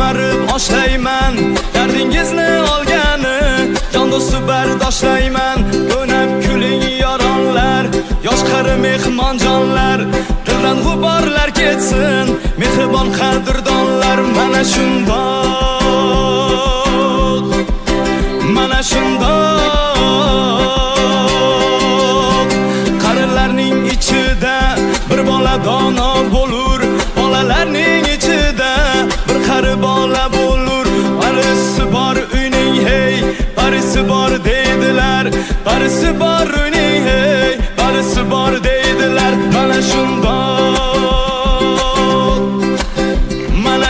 Semarib oshlayman dardingizni olgani, jon do'sti bardoshlayman. O'ynab kuling yoronlar, yosh qari mehmonjonlar, dildan g'uborlar ketsin, mehribon qadrdonlar. Mana shundoq, mana shundoq qarilarning ichida bir bola dono bo'lur, bolalarning ichida bir qari bola bo'lur. Barisi bor uyning hey, barisi bor deydilar, barisi bor uyning hey, barisi bor deydilar. Mana shundoq, mana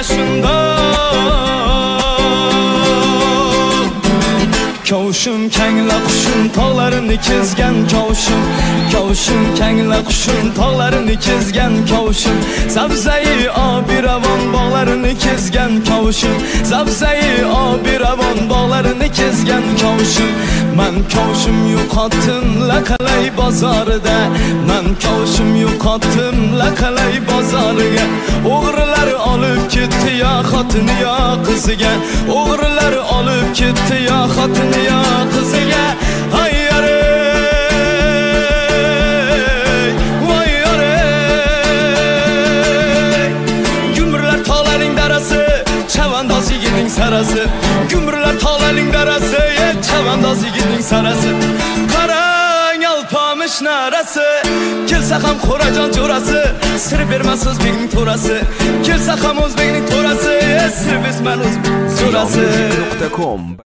shundoq Kavuşum kengla qushim tog'larini kezgan kavuşum, kavuşum kengla qushim tog'larini kezgan kavuşum, sabzai obiravon bog'larini kezgan kavuşum, sabzai obiravon bog'larini kezgan kavuşum. Men kavuşum yo'qotdim laqalay bozorida, men kavuşum yo'qotdim laqalay bozoriga. O'g'rilar olib ketdi ya xotini ya qiziga, o'g'rilar olib ketdi ya xotini ya qiziga. Hayyare Gumurlar tog'larning darasi, chavandoz yigitning sarasi. Gumurlar tog'larning darasi, chavandoz yigitning sarasi. Qarang alpomish narasi, kelsa ham Qo'rajon jo'rasi, sir bermas o'zbekning to'rasi. Kelsa ham o'zbekning to'rasi, sir bermas o'zbek to'rasi.